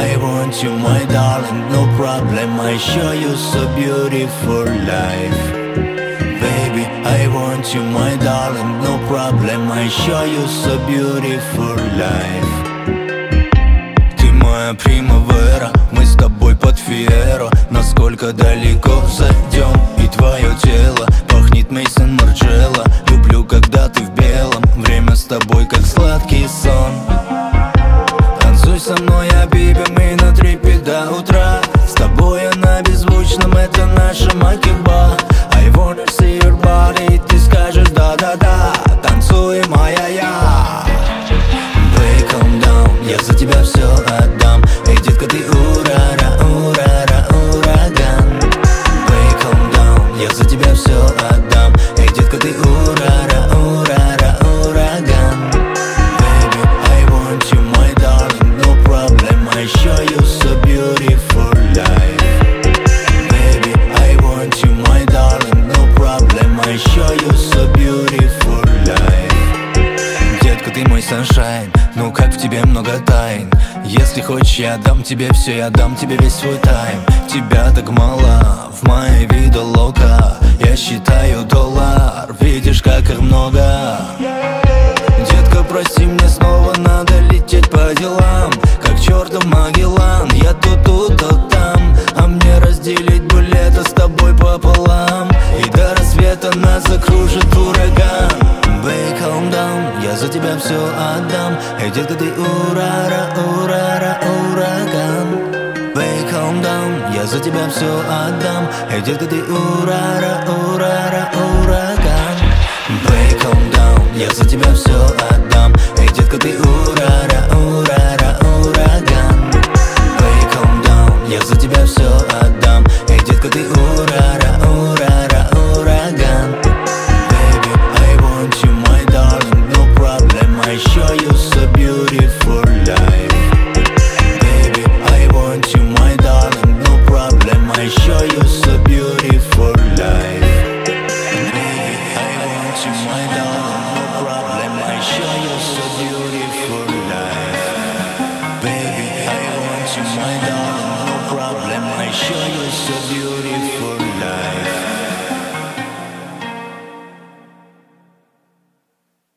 I want you, my darling, no problem. I show you so beautiful life. Baby, I want you, my darling, no problem. I show you so beautiful life. Ты моя примавера, мы с тобой под фиеро. Насколько далеко зайдем, и твое тело пахнет Мейсон Марджелло. Люблю, когда ты в белом, время с тобой как сладкий сон. Танцуй со мной, а биби, мы на трипе до утра. С тобой я на беззвучном, это наша макеба. I wanna see your body, ты скажешь да-да-да. Танцуй, моя я. Baby, calm down, я за тебя все отдам. Эй, детка, ты урара, урара, ураган. Baby, calm down, я за тебя все отдам. Эй, детка, ты урара, урара, ураган. Baby, I want you, my darling, no problem. I show you so beautiful life. Baby, I want you, my darling, no problem. I show you so beautiful life. Детка, ты мой sunshine, ну как в тебе много тайн. Если хочешь, я дам тебе все, я дам тебе весь свой тайм. Тебя так мало, в моей виду лока. Я считаю доллар, видишь, как их много. Детка, прости, мне снова надо лететь по делам. Как чертов Магеллан, я то тут, то там. А мне разделить булета с тобой пополам. И до рассвета нас закружит ураган. Baby, calm down, я за тебя все отдам. Эй, детка, ты урара, урара, ураган. Baby, calm down, я за тебя все отдам. Эй, детка, ты урара, урара, ураган. Baby, calm down, я за тебя все отдам. Эй, детка, ты урара, урара, ураган. Baby, calm down, я за тебя все отдам. Эй, детка, ты урара, урара, ураган. Baby, I want you, my darling, no problem. I show you so beautiful life.